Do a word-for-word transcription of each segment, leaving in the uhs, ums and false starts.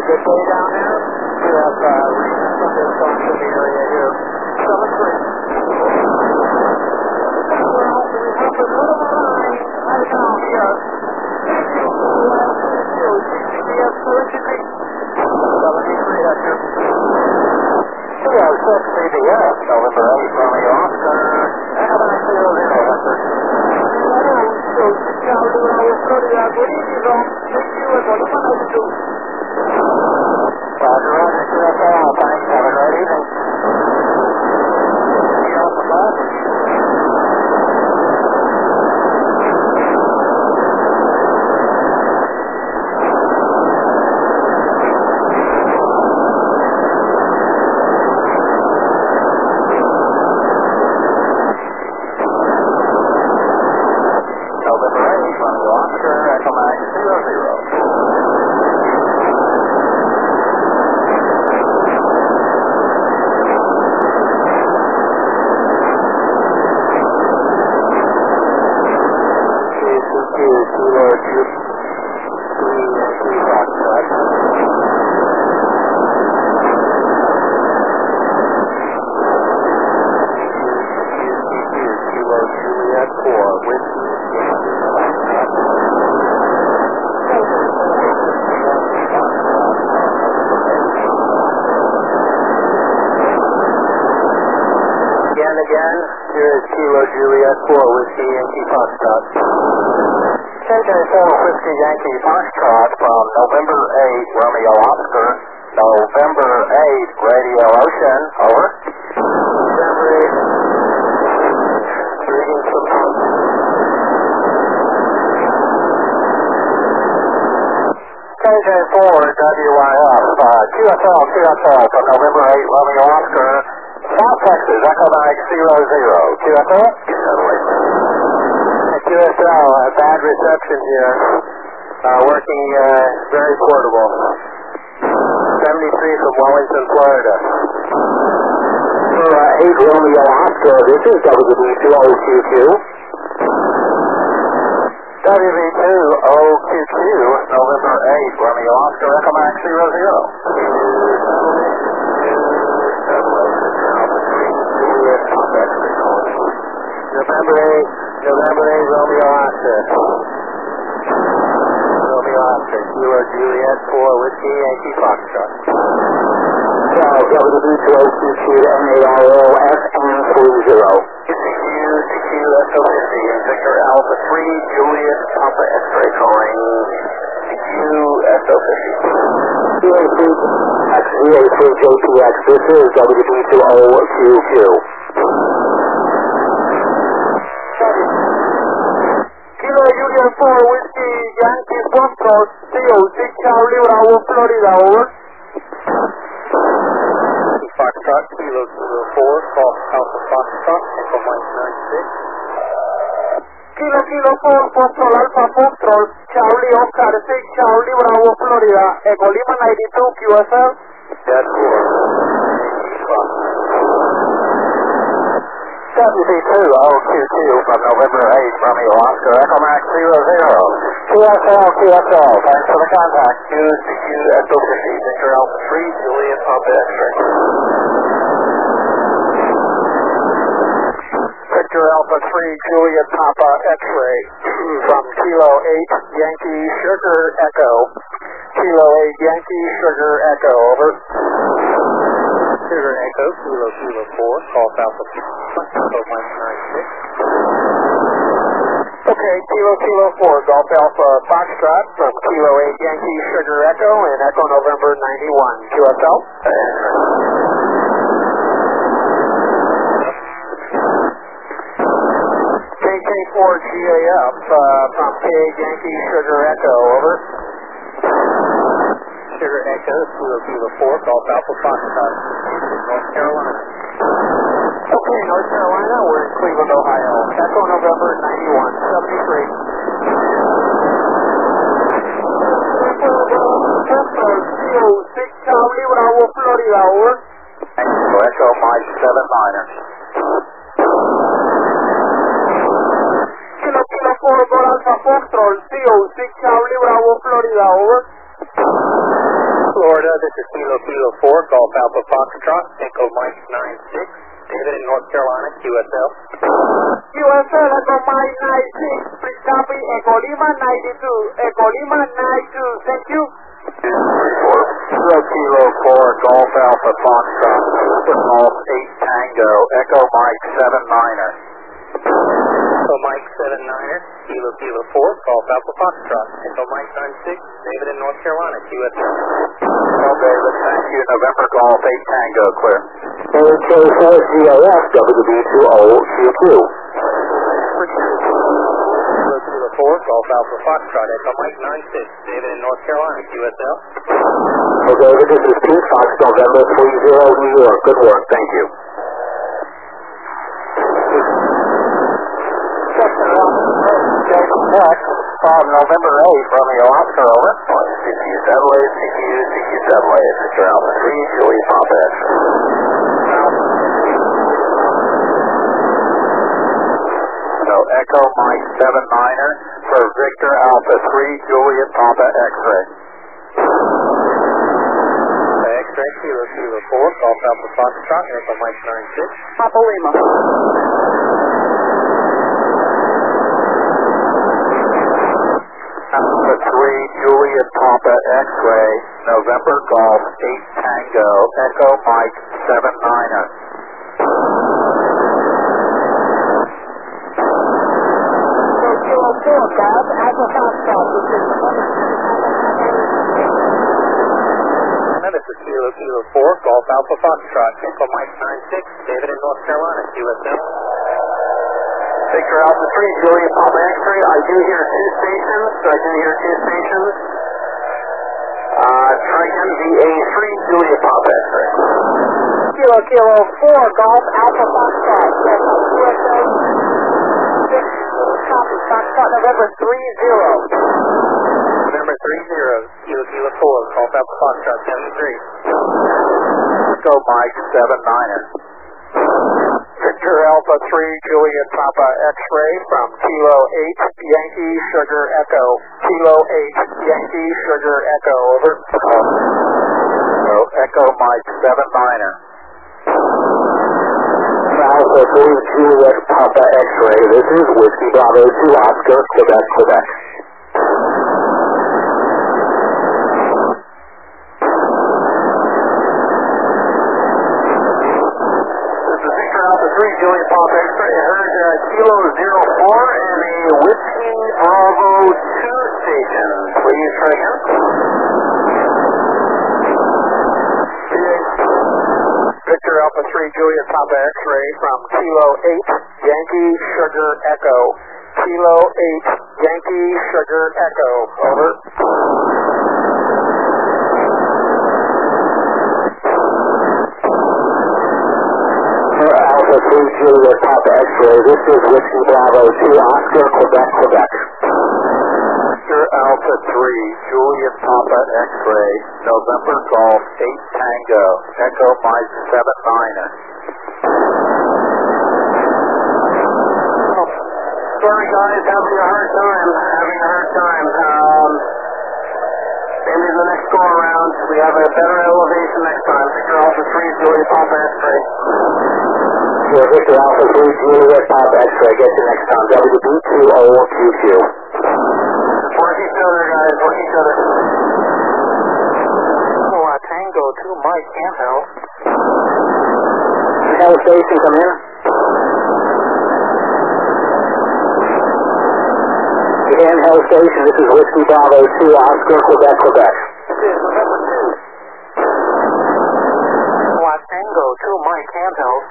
Good day down there. We have uh, readings from this going to the area here. seven three. Well, we have a little line right now here. G P S seventy-three. seventy-three, that's your. two oh six C B S, November eight, Romeo Oscar. Have a nice day over there, Hector. Good evening, Ron. Thank you, and what can I do? Roger, Roger, Q S L, thanks. Have a great evening. Get off the bus. November eight, Romeo Oscar, Echo Max zero zero. Again, here is Kilo Juliet four Whiskey Yankee Foxtrot. K J four Whiskey Yankee Foxtrot from November eight Romeo Oscar, November eight Radio Ocean, over. November eight, reading from K J four W Y F, uh, Q S L, Q S L from November eight Romeo Oscar, South Texas, Echo Mike zero zero. Q S L? Q S L, uh, bad reception here. Uh, working uh, very portable. seventy-three from Wellington, Florida. For uh, eight Romeo Oscar, this is W B two O Q Q. W B two O Q Q, November eight Romeo Oscar, Echo Mike zero zero. November eight, November eight, Romeo Oscar. Romeo Oscar, Kilo Juliet four Whiskey Yankee Foxtrot. Charles, W B two O Q Q M A R O F M three zero. C Q, C Q, S O fifty, Victor Alpha three, Juliet Papa X-ray calling C Q, S O fifty. C A three X, C A three J P X, this is W B two O Q Q. Kilo Juliet four Whiskey Yankee Foxtrot, C O six Charlie Bravo, Florida, over. Foxtrot, Kilo Kilo four, call Alpha Foxtrot, Echo Mike ninety-six. Kilo Kilo four, Foxtrot, Alpha Foxtrot, Charlie Oscar six, Charlie Bravo, Florida, Echo Lima ninety-two, Q S L. That's four. W B two O Q Q from November eight, Romeo Oscar, Echo Max zero zero. Q S L, Q S L, thanks for the contact. Q C Q S O fifty, Victor Alpha three, Juliet Papa X-ray. Victor Alpha three, Juliet Papa X-ray from Kilo eight, Yankee Sugar Echo. Kilo eight, Yankee Sugar Echo, over. Sugar Echo, Kilo Kilo four, call Alpha Echo Mike ninety-six. Okay, Kilo Kilo four, Golf Alpha Foxtrot from Kilo eight Yankee Sugar Echo and Echo November ninety-one. Q S L? K K four G A F uh, from K eight Yankee Sugar Echo, over. Sugar Echo, Kilo Kilo four, Golf Alpha Foxtrot, North Carolina. Okay, North Carolina, we're in Cleveland, Ohio. Echo November ninety-one, seventy-three. six Charlie Bravo, Florida, over. Echo Mike seven Minor. Kilo Kilo four, Golf Alpha Foxtrot, C O six Charlie Bravo, Florida, over. Florida, this is Kilo Kilo four, Golf Alpha Foxtrot, Echo Mike nine six, David in North Carolina, Q S L. Q S L, Echo Mike nine six, please copy, Echo Lima ninety-two, Echo Lima ninety-two, thank you. Kilo Kilo four, Golf Alpha Foxtrot, Golf eight Tango, Echo Mike seven niner. Echo Mike seven niner, Kilo Kilo four, Golf Alpha Foxtrot, Echo Mike nine six, David in North Carolina, Q S L. Well, David, thank you. November Golf eight Tango, clear. K four G A F, W B two zero Q Q. Kilo Kilo four, Golf Alpha Foxtrot, Echo Mike nine six, David in North Carolina, Q S L. Well, David, this is Pete Fox, November three zero, New York. Good work, thank you. Next, from November eighth, Romeo Oscar, over. C Q satellite, C Q, C Q satellite, Victor Alpha three, Julie Papa X. So Echo Mike seven niner for Victor Alpha three, Juliet Papa X-ray. X-ray, Kilo Kilo four, Golf Alpha Foxtrot, Echo Mike nine six. Papa Lima. Alpha three, Juliet Papa X-ray, November Golf eight Tango, Echo Mike seven niner. Kilo four, Golf Alpha Foxtrot, This is Kilo Kilo four, Golf Alpha Foxtrot, Echo Mike nine six, David in North Carolina, Q S L. Victor Alpha three, Juliet Papa X-ray, I do hear two stations, I do hear two stations. Uh, Triton V A three, Juliet Papa X-ray. Kilo Kilo four, Golf Alpha Foxtrot, Echo Q S L. six, copy, Foxtrot, November three zero. November three zero, Kilo Kilo four, Golf Alpha Foxtrot seventy-three. Echo Mike seven niner. Victor Alpha three, Juliet Papa X-ray from Kilo eight, Yankee Sugar Echo. Kilo eight, Yankee Sugar Echo, over. So Echo Mike seven niner. Alpha three, Juliet Papa X-ray, this is Whiskey Bravo two, Oscar, Quebec, Quebec. three, Juliet Papa X-ray, I heard uh, Kilo zero four and a Whiskey Bravo two station. Please try again. Victor Alpha three, Juliet Papa X-ray from Kilo eight, Yankee Sugar Echo. Kilo eight, Yankee Sugar Echo, over. Alpha three, Juliet Papa X-ray, this is Whiskey Bravo two, Oscar, Quebec, Quebec. Victor Alpha three, Juliet Papa X-ray, November Golf eight Tango, Echo Mike seven niner. Sorry guys, having a hard time, having a hard time. Um, maybe the next go around, we have a better elevation next time. Victor Alpha three, Juliet Papa X-ray. Yeah, Victor Alpha three, Juliet Papa X-ray, get you next time, W B two zero Q Q. Work each other guys, work each other. Oh, uh, Tango two, Mike, handheld. Hell station, come in. Handheld station, this is Whiskey Bravo two, Oscar, Quebec, Quebec. This is November two. Oh, uh, Tango two, Mike, handheld.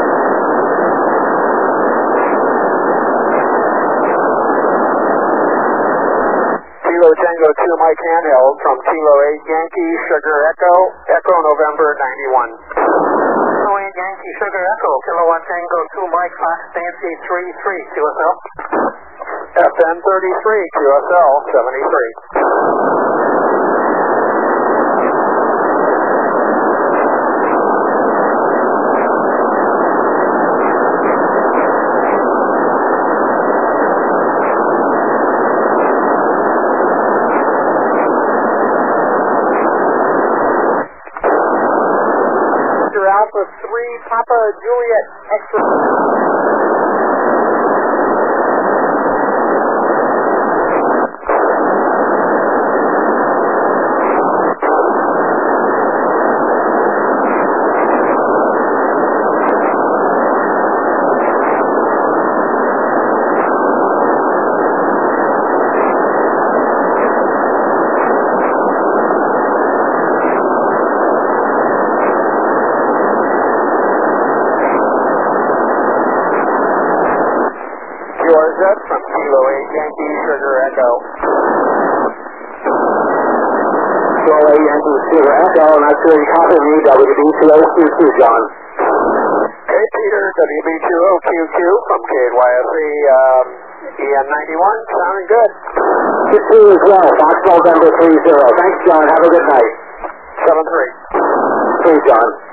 Kilo Tango two, Mike handheld from Kilo eight, Yankee Sugar Echo, Echo November ninety-one. Kilo eight, Yankee Sugar Echo, Kilowatt Tango two, Mike Fox Nancy three three, Q S L. F N thirty-three, Q S L seventy-three. Juliet X-ray. Georgia from Kilo eight Yankee Sugar Echo. Kilo eight Yankee Sugar Echo, not sure you copy me, W B two O Q Q, John. Okay, Peter, W B two O Q Q from K Y S E, um, E N ninety-one, sounding good. You too as well, Foxtrot number three zero. Thanks, John. Have a good night. seven three. Three, John.